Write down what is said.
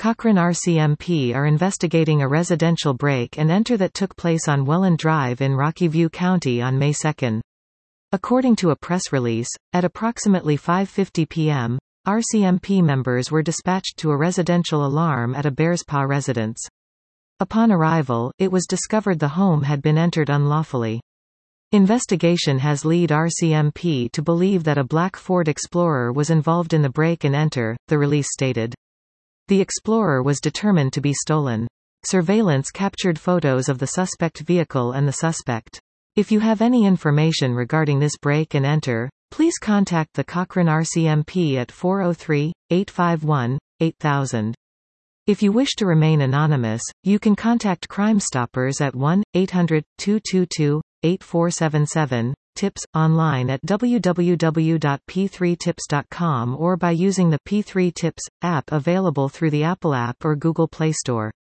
Cochrane RCMP are investigating a residential break-and-enter that took place on Welland Drive in Rocky View County on May 2. According to a press release, at approximately 5:50 p.m., RCMP members were dispatched to a residential alarm at a Bearspaw residence. Upon arrival, it was discovered the home had been entered unlawfully. Investigation has led RCMP to believe that a black Ford Explorer was involved in the break-and-enter, the release stated. The Explorer was determined to be stolen. Surveillance captured photos of the suspect vehicle and the suspect. If you have any information regarding this break-and-enter, please contact the Cochrane RCMP at 403-851-8000. If you wish to remain anonymous, you can contact Crime Stoppers at 1-800-222-8477, tips, online at www.p3tips.com or by using the P3 Tips app available through the Apple App or Google Play Store.